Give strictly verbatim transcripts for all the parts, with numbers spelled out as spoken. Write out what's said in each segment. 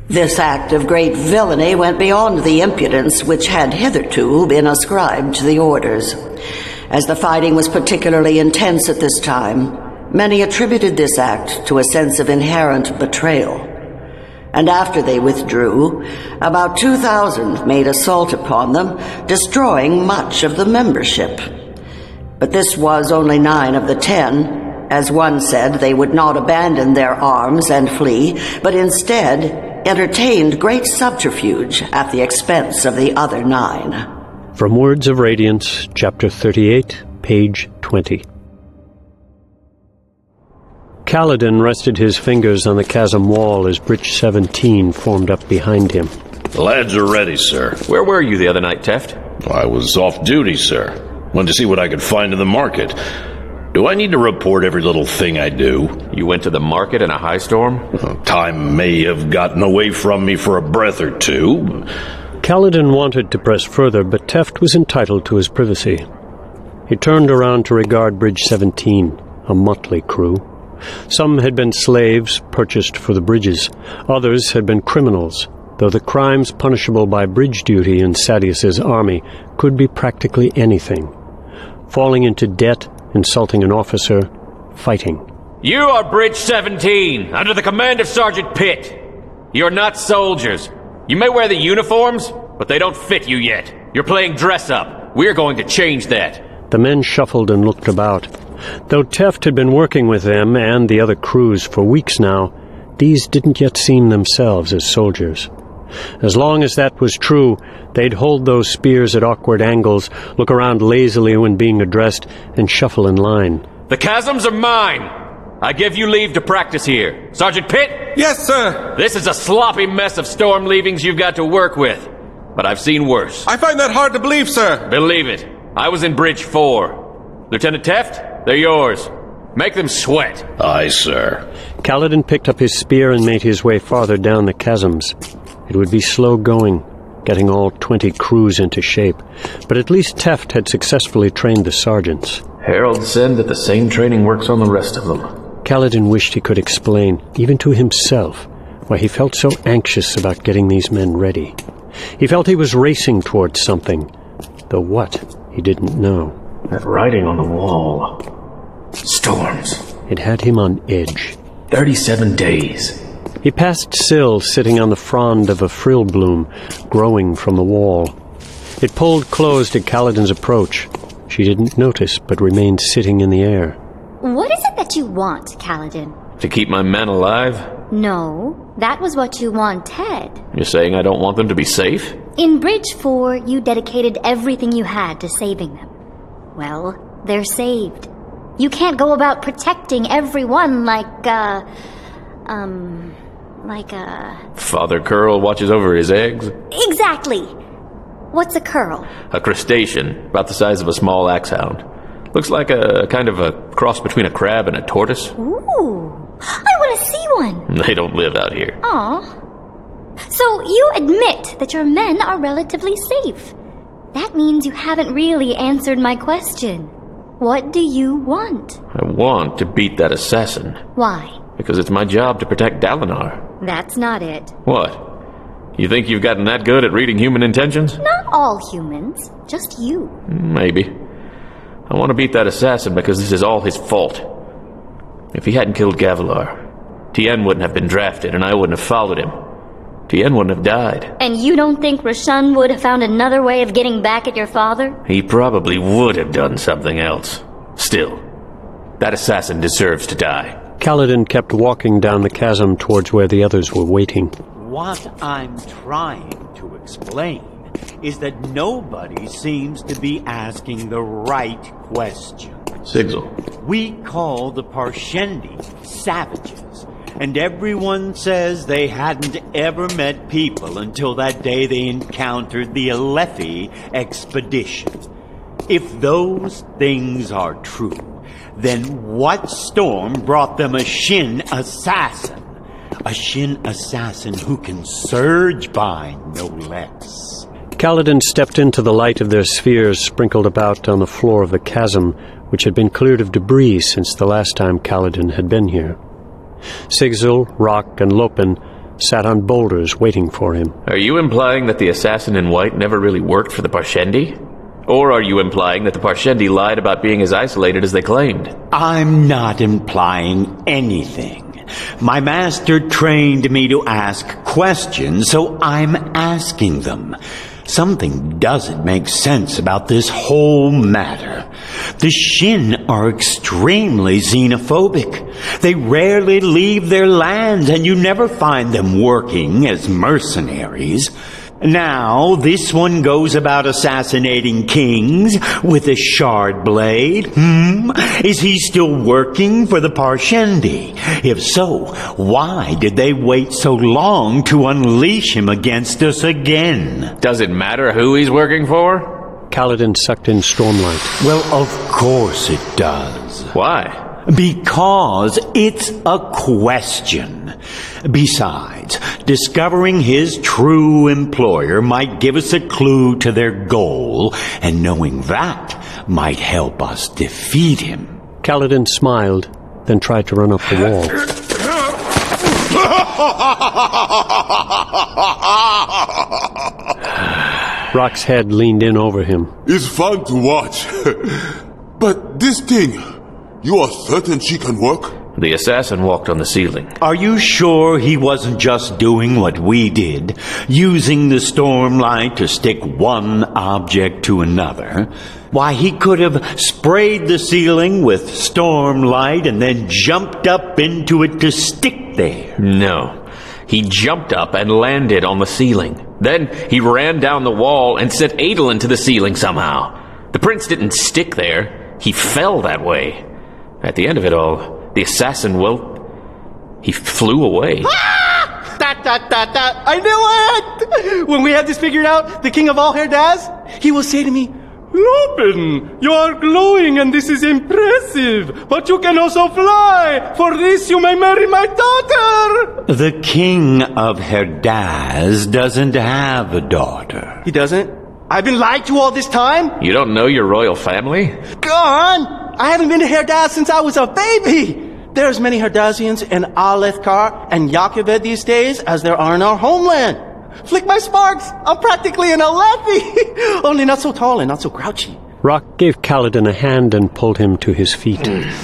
This act of great villainy went beyond the impudence which had hitherto been ascribed to the orders. As the fighting was particularly intense at this time, many attributed this act to a sense of inherent betrayal. And after they withdrew, about two thousand made assault upon them, destroying much of the membership. But this was only nine of the ten. As one said, they would not abandon their arms and flee, but instead entertained great subterfuge at the expense of the other nine. From Words of Radiance, Chapter thirty-eight, page twenty. Kaladin rested his fingers on the chasm wall as Bridge seventeen formed up behind him. The lads are ready, sir. Where were you the other night, Teft? I was off duty, sir. Wanted to see what I could find in the market. Do I need to report every little thing I do? You went to the market in a high storm? Well, time may have gotten away from me for a breath or two. Kaladin wanted to press further, but Teft was entitled to his privacy. He turned around to regard Bridge seventeen, a motley crew. Some had been slaves purchased for the bridges. Others had been criminals, though the crimes punishable by bridge duty in Sadeas's army could be practically anything. Falling into debt, insulting an officer, fighting. You are Bridge seventeen, under the command of Sergeant Pitt. You're not soldiers. You may wear the uniforms, but they don't fit you yet. You're playing dress-up. We're going to change that. The men shuffled and looked about. Though Teft had been working with them and the other crews for weeks now, these didn't yet seem themselves as soldiers. As long as that was true, they'd hold those spears at awkward angles, look around lazily when being addressed, and shuffle in line. The chasms are mine! I give you leave to practice here. Sergeant Pitt? Yes, sir! This is a sloppy mess of storm leavings you've got to work with. But I've seen worse. I find that hard to believe, sir. Believe it. I was in Bridge four. Lieutenant Teft, they're yours. Make them sweat. Aye, sir. Kaladin picked up his spear and made his way farther down the chasms. It would be slow going, getting all twenty crews into shape, but at least Teft had successfully trained the sergeants. Harold said that the same training works on the rest of them. Kaladin wished he could explain, even to himself, why he felt so anxious about getting these men ready. He felt he was racing towards something, though what, he didn't know. That writing on the wall. Storms. It had him on edge. Thirty-seven days. He passed Syl sitting on the frond of a frill bloom, growing from the wall. It pulled closed at Kaladin's approach. She didn't notice, but remained sitting in the air. What is it that you want, Kaladin? To keep my men alive? No, that was what you wanted. You're saying I don't want them to be safe? In Bridge four, you dedicated everything you had to saving them. Well, they're saved. You can't go about protecting everyone like, uh... Um... Like a... Father Curl watches over his eggs? Exactly! What's a curl? A crustacean, about the size of a small axehound. Looks like a kind of a cross between a crab and a tortoise. Ooh, I want to see one! They don't live out here. Aw. So you admit that your men are relatively safe. That means you haven't really answered my question. What do you want? I want to beat that assassin. Why? Because it's my job to protect Dalinar. That's not it. What? You think you've gotten that good at reading human intentions? Not all humans, just you. Maybe. I want to beat that assassin because this is all his fault. If he hadn't killed Gavilar, Tien wouldn't have been drafted and I wouldn't have followed him. Tien wouldn't have died. And you don't think Roshan would have found another way of getting back at your father? He probably would have done something else. Still, that assassin deserves to die. Kaladin kept walking down the chasm towards where the others were waiting. What I'm trying to explain is that nobody seems to be asking the right question. Sigil. We call the Parshendi savages, and everyone says they hadn't ever met people until that day they encountered the Alethi expedition. If those things are true, then what storm brought them a Shin assassin? A Shin assassin who can surge bind, no less. Kaladin stepped into the light of their spheres sprinkled about on the floor of the chasm, which had been cleared of debris since the last time Kaladin had been here. Sigzil, Rock, and Lopen sat on boulders waiting for him. Are you implying that the assassin in white never really worked for the Parshendi? Or are you implying that the Parshendi lied about being as isolated as they claimed? I'm not implying anything. My master trained me to ask questions, so I'm asking them. Something doesn't make sense about this whole matter. The Shin are extremely xenophobic. They rarely leave their lands, and you never find them working as mercenaries. Now, this one goes about assassinating kings with a shard blade. Hmm? Is he still working for the Parshendi? If so, why did they wait so long to unleash him against us again? Does it matter who he's working for? Kaladin sucked in Stormlight. Well, of course it does. Why? Because it's a question. Besides, discovering his true employer might give us a clue to their goal, and knowing that might help us defeat him. Kaladin smiled, then tried to run up the wall. Rock's head leaned in over him. It's fun to watch. But this thing, you are certain she can work? The assassin walked on the ceiling. Are you sure he wasn't just doing what we did, using the Stormlight to stick one object to another? Why, he could have sprayed the ceiling with Stormlight and then jumped up into it to stick there. No. He jumped up and landed on the ceiling. Then he ran down the wall and sent Adolin to the ceiling somehow. The prince didn't stick there. He fell that way. At the end of it all, the assassin, well, he flew away. Ah! That, that, that, that. I knew it! When we have this figured out, the king of all Herdaz, he will say to me, Lopin, you are glowing and this is impressive, but you can also fly. For this you may marry my daughter. The king of Herdaz doesn't have a daughter. He doesn't? I've been lied to all this time? You don't know your royal family? Go on! I haven't been to Herdaz since I was a baby. There's many Herdazians in Alethkar and Yakaved these days as there are in our homeland. Flick my sparks! I'm practically an Alethi! Only not so tall and not so grouchy. Rock gave Kaladin a hand and pulled him to his feet.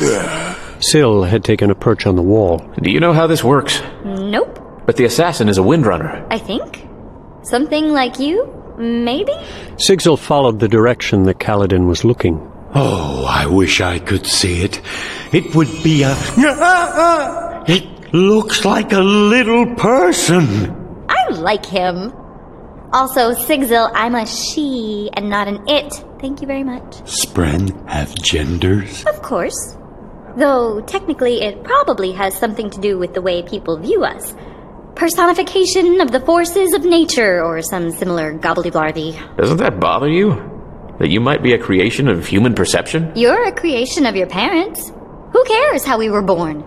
Syl had taken a perch on the wall. Do you know how this works? Nope. But the assassin is a Windrunner. I think. Something like you, maybe? Sigzil followed the direction that Kaladin was looking. Oh, I wish I could see it. It would be a... It looks like a little person. I like him. Also, Sigzil, I'm a she and not an it. Thank you very much. Spren have genders? Of course. Though, technically, it probably has something to do with the way people view us. Personification of the forces of nature, or some similar gobbledyblardy. Doesn't that bother you? That you might be a creation of human perception? You're a creation of your parents. Who cares how we were born?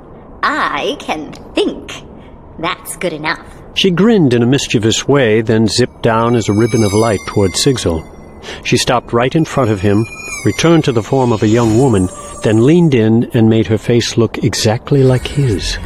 I can think. That's good enough. She grinned in a mischievous way, then zipped down as a ribbon of light toward Sigzil. She stopped right in front of him, returned to the form of a young woman, then leaned in and made her face look exactly like his.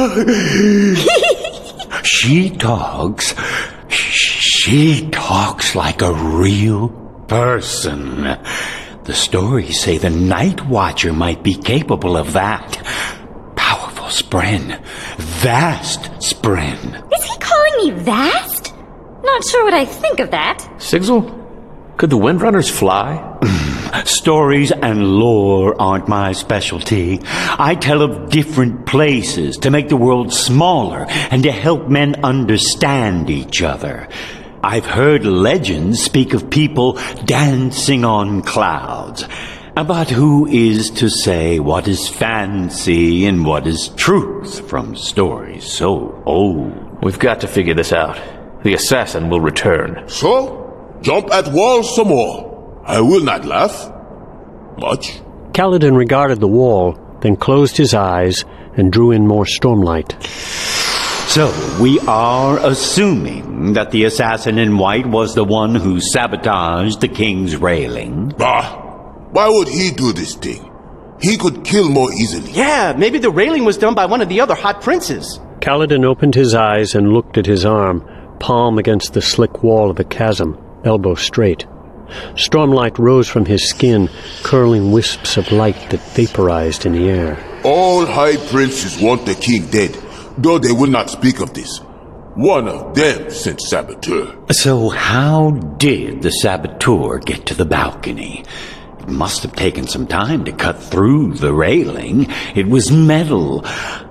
She talks... She talks like a real person. The stories say the Night Watcher might be capable of that. Powerful Spren. Vast Spren. Is he calling me vast? Not sure what I think of that. Sigzil? Could the Windrunners fly? Stories and lore aren't my specialty. I tell of different places to make the world smaller and to help men understand each other. I've heard legends speak of people dancing on clouds. But who is to say what is fancy and what is truth from stories so old? We've got to figure this out. The assassin will return. So, jump at walls some more. I will not laugh. Much. Kaladin regarded the wall, then closed his eyes and drew in more stormlight. So, we are assuming that the assassin in white was the one who sabotaged the king's railing? Bah! Why would he do this thing? He could kill more easily. Yeah, maybe the railing was done by one of the other hot princes. Kaladin opened his eyes and looked at his arm, palm against the slick wall of the chasm, elbow straight. Stormlight rose from his skin, curling wisps of light that vaporized in the air. All high princes want the king dead, though they will not speak of this. One of them sent Saboteur. So how did the Saboteur get to the balcony? It must have taken some time to cut through the railing. It was metal.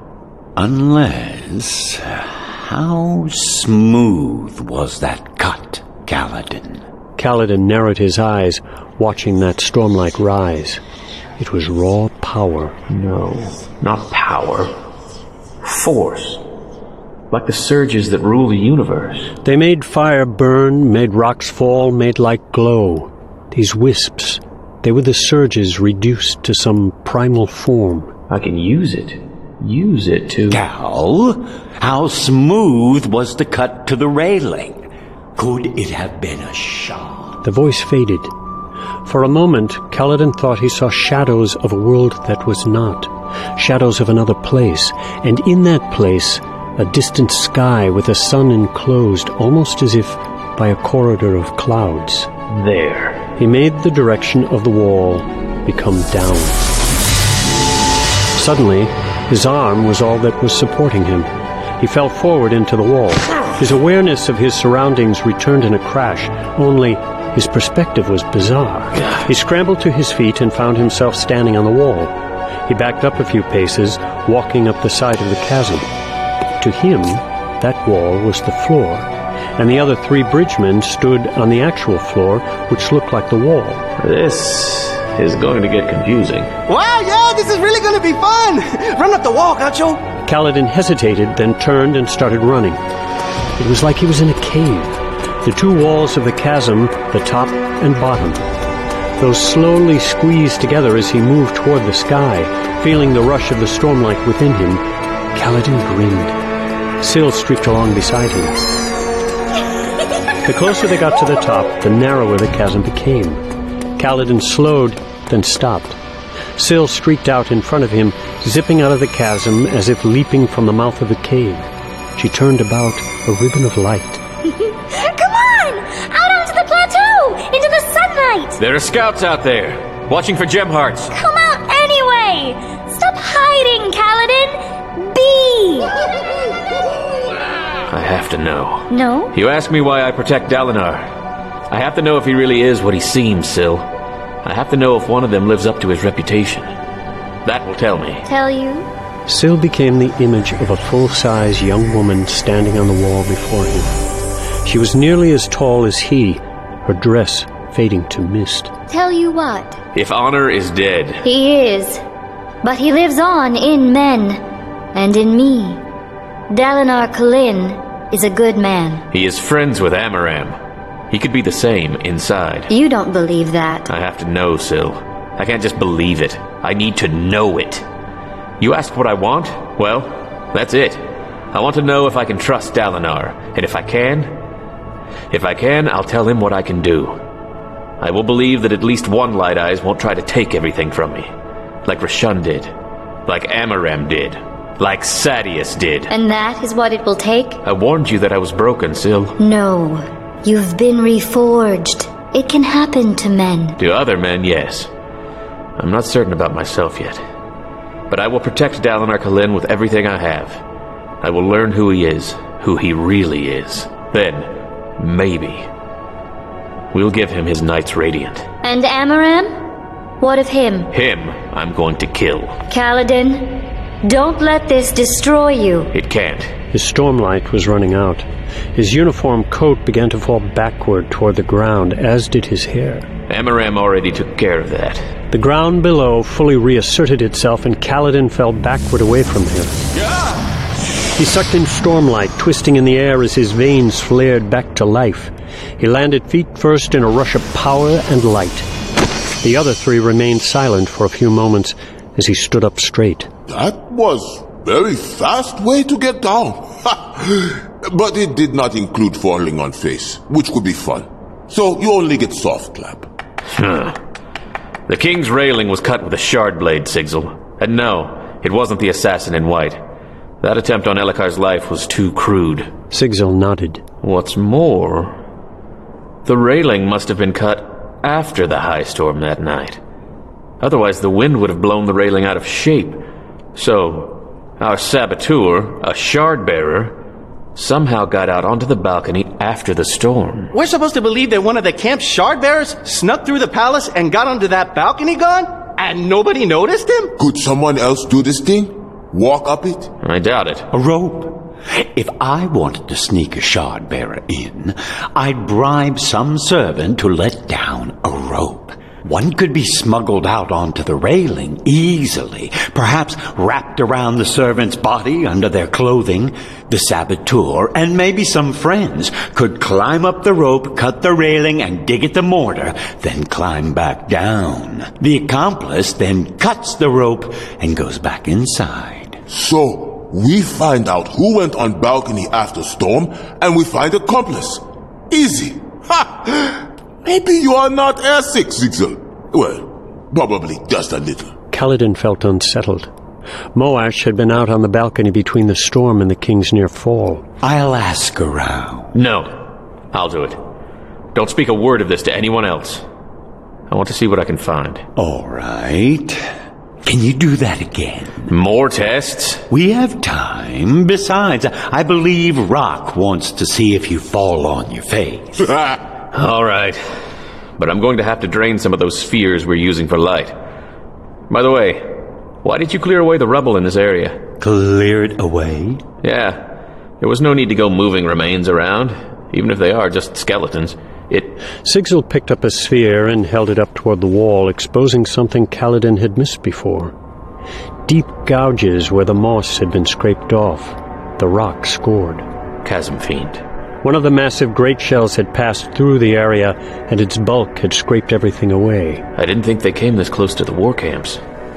Unless... how smooth was that cut, Kaladin? Kaladin narrowed his eyes, watching that stormlight rise. It was raw power. No, not power. Force. Like the surges that rule the universe. They made fire burn, made rocks fall, made light glow. These wisps, they were the surges reduced to some primal form. I can use it. Use it to... Cal, how smooth was the cut to the railing? Could it have been a shot? The voice faded. For a moment, Kaladin thought he saw shadows of a world that was not. Shadows of another place. And in that place, a distant sky with a sun enclosed, almost as if by a corridor of clouds. There. He made the direction of the wall become down. Suddenly, his arm was all that was supporting him. He fell forward into the wall. His awareness of his surroundings returned in a crash, only his perspective was bizarre. He scrambled to his feet and found himself standing on the wall. He backed up a few paces, walking up the side of the chasm. To him, that wall was the floor, and the other three bridgemen stood on the actual floor, which looked like the wall. This is going to get confusing. Wow, yeah, this is really going to be fun! Run up the wall, Gaucho! Kaladin hesitated, then turned and started running. It was like he was in a cave. The two walls of the chasm, the top and bottom. Those slowly squeezed together as he moved toward the sky, feeling the rush of the stormlight within him. Kaladin grinned. Syl streaked along beside him. The closer they got to the top, the narrower the chasm became. Kaladin slowed, then stopped. Syl streaked out in front of him, zipping out of the chasm as if leaping from the mouth of the cave. She turned about, a ribbon of light. Come on! Out onto the plateau! Into the sunlight! There are scouts out there, watching for gem hearts. Come out anyway! Stop hiding, Kaladin! Be! I have to know. No? You ask me why I protect Dalinar. I have to know if he really is what he seems, Syl. I have to know if one of them lives up to his reputation. That will tell me. Tell you? Syl became the image of a full-size young woman standing on the wall before him. She was nearly as tall as he, her dress fading to mist. Tell you what? If honor is dead... He is. But he lives on in men. And in me. Dalinar Kholin is a good man. He is friends with Amaram. He could be the same inside. You don't believe that. I have to know, Syl. I can't just believe it. I need to know it. You ask what I want? Well, that's it. I want to know if I can trust Dalinar. And if I can... If I can, I'll tell him what I can do. I will believe that at least one Light Eyes won't try to take everything from me. Like Rashun did. Like Amaram did. Like Sadeas did. And that is what it will take? I warned you that I was broken, Syl. No. You've been reforged. It can happen to men. To other men, yes. I'm not certain about myself yet. But I will protect Dalinar Kholin with everything I have. I will learn who he is, who he really is. Then, maybe, we'll give him his Knights Radiant. And Amaram? What of him? Him, I'm going to kill. Kaladin, don't let this destroy you. It can't. His stormlight was running out. His uniform coat began to fall backward toward the ground, as did his hair. Amaram already took care of that. The ground below fully reasserted itself, and Kaladin fell backward away from him. He sucked in stormlight, twisting in the air as his veins flared back to life. He landed feet first in a rush of power and light. The other three remained silent for a few moments as he stood up straight. That was very fast way to get down. But it did not include falling on face, which could be fun. So you only get soft clap. Huh. The king's railing was cut with a shard blade, Sigzil. And no, it wasn't the assassin in white. That attempt on Ellikar's life was too crude. Sigzil nodded. What's more, the railing must have been cut after the high storm that night. Otherwise, the wind would have blown the railing out of shape. So, our saboteur, a shard-bearer, somehow got out onto the balcony after the storm. We're supposed to believe that one of the camp's shard-bearers snuck through the palace and got onto that balcony gun? And nobody noticed him? Could someone else do this thing? Walk up it? I doubt it. A rope. If I wanted to sneak a shard-bearer in, I'd bribe some servant to let down a rope. One could be smuggled out onto the railing easily, perhaps wrapped around the servant's body under their clothing. The saboteur and maybe some friends could climb up the rope, cut the railing, and dig at the mortar, then climb back down. The accomplice then cuts the rope and goes back inside. So, we find out who went on balcony after storm, and we find accomplice. Easy. Ha! Maybe you are not airsick, Sigzil. Well, probably just a little. Kaladin felt unsettled. Moash had been out on the balcony between the storm and the king's near fall. I'll ask around. No, I'll do it. Don't speak a word of this to anyone else. I want to see what I can find. All right. Can you do that again? More tests? We have time. Besides, I believe Rock wants to see if you fall on your face. All right. But I'm going to have to drain some of those spheres we're using for light. By the way, why did you clear away the rubble in this area? Clear it away? Yeah. There was no need to go moving remains around, even if they are just skeletons. It... Sigzil picked up a sphere and held it up toward the wall, exposing something Kaladin had missed before. Deep gouges where the moss had been scraped off. The rock scored. Chasm Fiend. One of the massive great shells had passed through the area, and its bulk had scraped everything away. I didn't think they came this close to the war camps.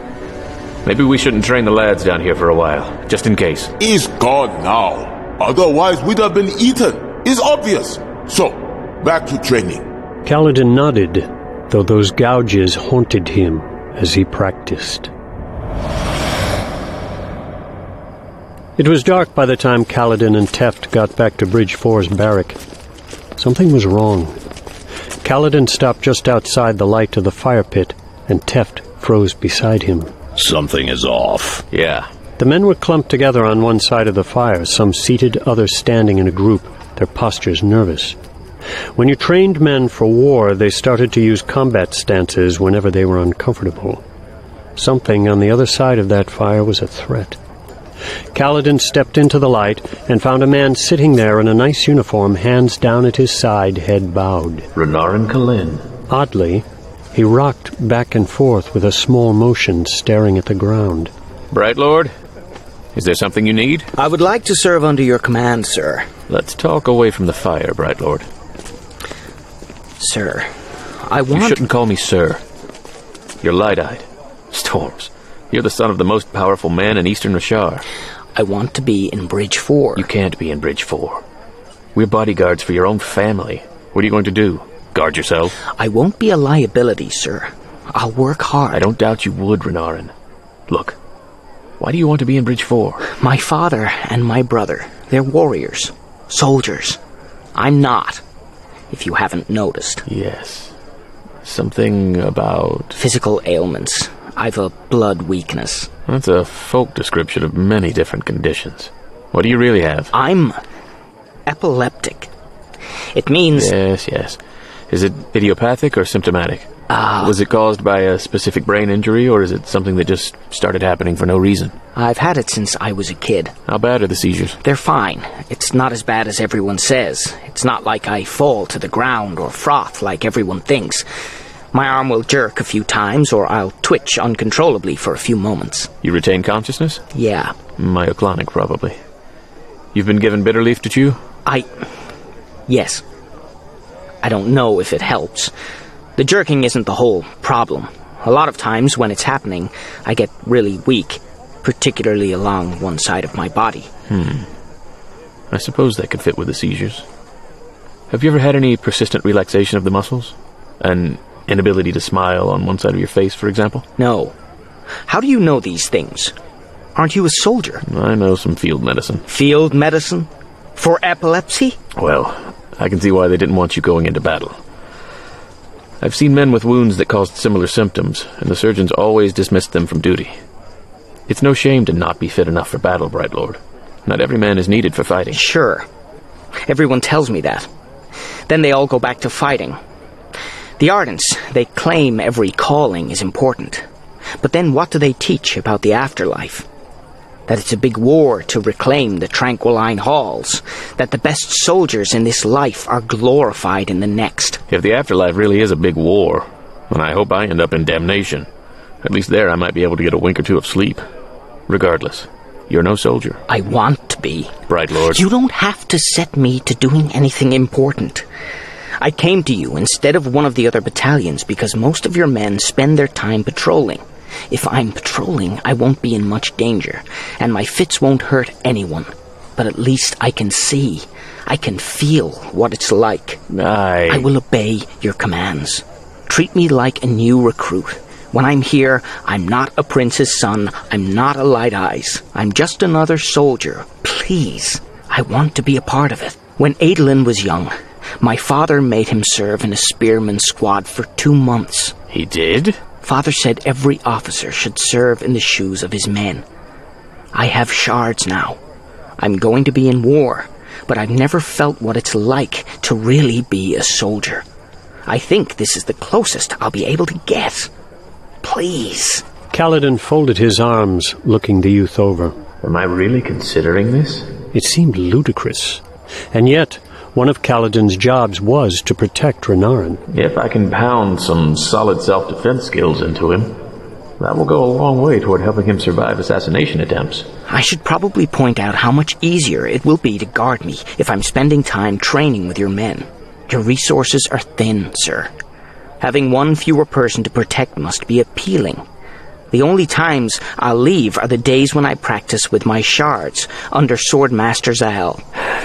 Maybe we shouldn't train the lads down here for a while, just in case. He's gone now. Otherwise, we'd have been eaten. It's obvious. So, back to training. Kaladin nodded, though those gouges haunted him as he practiced. It was dark by the time Kaladin and Teft got back to Bridge four's barrack. Something was wrong. Kaladin stopped just outside the light of the fire pit, and Teft froze beside him. Something is off. Yeah. The men were clumped together on one side of the fire, some seated, others standing in a group, their postures nervous. When you trained men for war, they started to use combat stances whenever they were uncomfortable. Something on the other side of that fire was a threat. Kaladin stepped into the light and found a man sitting there in a nice uniform, hands down at his side, head bowed. Renarin Kholin. Oddly, he rocked back and forth with a small motion, staring at the ground. Bright Lord, is there something you need? I would like to serve under your command, sir. Let's talk away from the fire, Bright Lord. Sir, I want... You shouldn't call me sir. You're light-eyed. Storms. You're the son of the most powerful man in Eastern Roshar. I want to be in Bridge four. You can't be in Bridge four. We're bodyguards for your own family. What are you going to do? Guard yourself? I won't be a liability, sir. I'll work hard. I don't doubt you would, Renarin. Look, why do you want to be in Bridge four? My father and my brother, they're warriors. Soldiers. I'm not, if you haven't noticed. Yes. Something about... Physical ailments. I've a blood weakness. That's a folk description of many different conditions. What do you really have? I'm epileptic. It means... Yes, yes. Is it idiopathic or symptomatic? Uh, Was it caused by a specific brain injury, or is it something that just started happening for no reason? I've had it since I was a kid. How bad are the seizures? They're fine. It's not as bad as everyone says. It's not like I fall to the ground or froth like everyone thinks. My arm will jerk a few times, or I'll twitch uncontrollably for a few moments. You retain consciousness? Yeah. Myoclonic, probably. You've been given bitter leaf to chew? I... Yes. I don't know if it helps. The jerking isn't the whole problem. A lot of times when it's happening, I get really weak, particularly along one side of my body. Hmm. I suppose that could fit with the seizures. Have you ever had any persistent relaxation of the muscles? An inability to smile on one side of your face, for example? No. How do you know these things? Aren't you a soldier? I know some field medicine. Field medicine? For epilepsy? Well, I can see why they didn't want you going into battle. I've seen men with wounds that caused similar symptoms, and the surgeons always dismissed them from duty. It's no shame to not be fit enough for battle, Bright Lord. Not every man is needed for fighting. Sure. Everyone tells me that. Then they all go back to fighting. The Ardents, they claim every calling is important. But then what do they teach about the afterlife? That it's a big war to reclaim the Tranquiline Halls. That the best soldiers in this life are glorified in the next. If the afterlife really is a big war, then I hope I end up in damnation. At least there I might be able to get a wink or two of sleep. Regardless, you're no soldier. I want to be. Bright Lord. You don't have to set me to doing anything important. I came to you instead of one of the other battalions because most of your men spend their time patrolling. If I'm patrolling, I won't be in much danger, and my fits won't hurt anyone. But at least I can see, I can feel what it's like. I... I will obey your commands. Treat me like a new recruit. When I'm here, I'm not a prince's son, I'm not a Light Eyes. I'm just another soldier. Please, I want to be a part of it. When Adolin was young, my father made him serve in a spearman squad for two months. He did? Father said every officer should serve in the shoes of his men. I have shards now. I'm going to be in war, but I've never felt what it's like to really be a soldier. I think this is the closest I'll be able to get. Please. Kaladin folded his arms, looking the youth over. Am I really considering this? It seemed ludicrous. And yet, one of Kaladin's jobs was to protect Renarin. If I can pound some solid self-defense skills into him, that will go a long way toward helping him survive assassination attempts. I should probably point out how much easier it will be to guard me if I'm spending time training with your men. Your resources are thin, sir. Having one fewer person to protect must be appealing. The only times I'll leave are the days when I practice with my shards under Swordmaster Zal.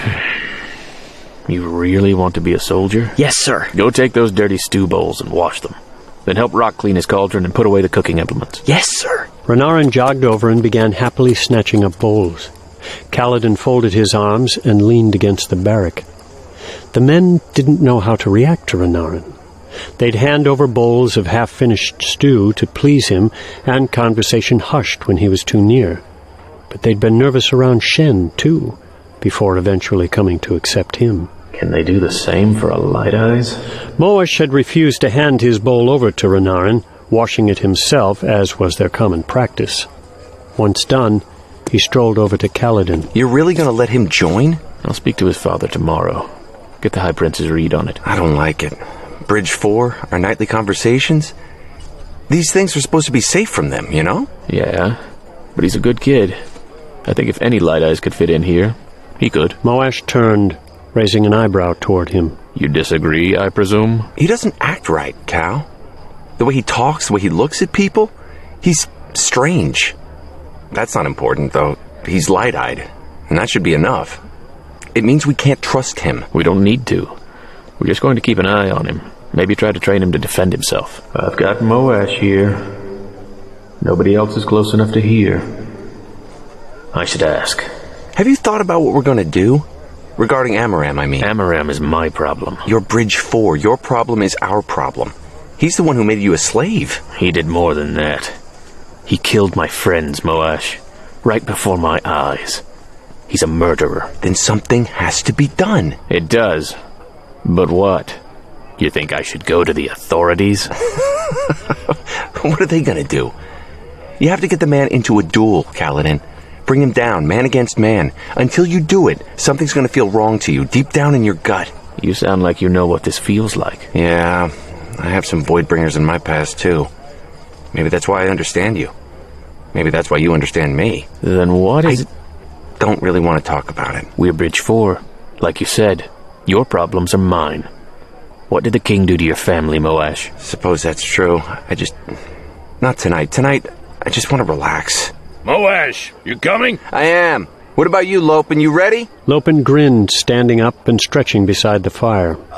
You really want to be a soldier? Yes, sir. Go take those dirty stew bowls and wash them. Then help Rock clean his cauldron and put away the cooking implements. Yes, sir. Renarin jogged over and began happily snatching up bowls. Kaladin folded his arms and leaned against the barrack. The men didn't know how to react to Renarin. They'd hand over bowls of half-finished stew to please him, and conversation hushed when he was too near. But they'd been nervous around Shen, too, before eventually coming to accept him. Can they do the same for a Light Eyes? Moash had refused to hand his bowl over to Renarin, washing it himself, as was their common practice. Once done, he strolled over to Kaladin. You're really going to let him join? I'll speak to his father tomorrow. Get the High Prince's read on it. I don't like it. Bridge four, our nightly conversations. These things are supposed to be safe from them, you know? Yeah, but he's a good kid. I think if any Light Eyes could fit in here, he could. Moash turned, raising an eyebrow toward him. You disagree, I presume? He doesn't act right, Cal. The way he talks, the way he looks at people, he's strange. That's not important, though. He's light-eyed, and that should be enough. It means we can't trust him. We don't need to. We're just going to keep an eye on him. Maybe try to train him to defend himself. I've got Moash here. Nobody else is close enough to hear. I should ask. Have you thought about what we're going to do? Regarding Amaram, I mean. Amaram is my problem. You're Bridge four. Your problem is our problem. He's the one who made you a slave. He did more than that. He killed my friends, Moash. Right before my eyes. He's a murderer. Then something has to be done. It does. But what? You think I should go to the authorities? What are they going to do? You have to get the man into a duel, Kaladin. Bring him down, man against man. Until you do it, something's going to feel wrong to you, deep down in your gut. You sound like you know what this feels like. Yeah, I have some Voidbringers in my past, too. Maybe that's why I understand you. Maybe that's why you understand me. Then what is I it? Don't really want to talk about it. We're Bridge four. Like you said, your problems are mine. What did the king do to your family, Moash? Suppose that's true. I just... Not tonight. Tonight, I just want to relax. Moash, you coming? I am. What about you, Lopen? You ready? Lopen grinned, standing up and stretching beside the fire. Uh,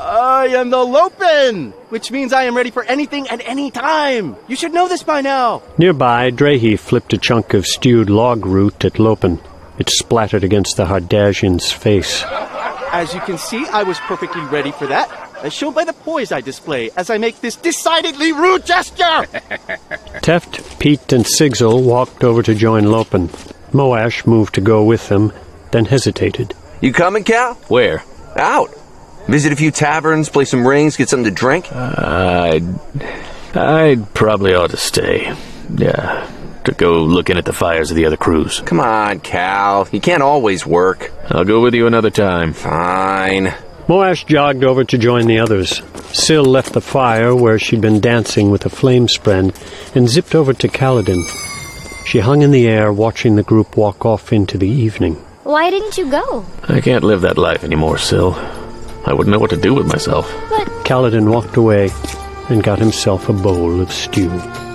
I am the Lopen, which means I am ready for anything at any time. You should know this by now. Nearby, Drahe flipped a chunk of stewed log root at Lopen. It splattered against the Hardasian's face. As you can see, I was perfectly ready for that, as shown by the poise I display as I make this decidedly rude gesture. Teft, Pete, and Sigzil walked over to join Lopen. Moash moved to go with them, then hesitated. You coming, Cal? Where? Out. Visit a few taverns, play some rings, get something to drink? Uh, I'd, I'd probably ought to stay. Yeah, to go looking at the fires of the other crews. Come on, Cal. You can't always work. I'll go with you another time. Fine. Moash jogged over to join the others. Syl left the fire where she'd been dancing with a flamespren and zipped over to Kaladin. She hung in the air, watching the group walk off into the evening. Why didn't you go? I can't live that life anymore, Syl. I wouldn't know what to do with myself. But Kaladin walked away and got himself a bowl of stew.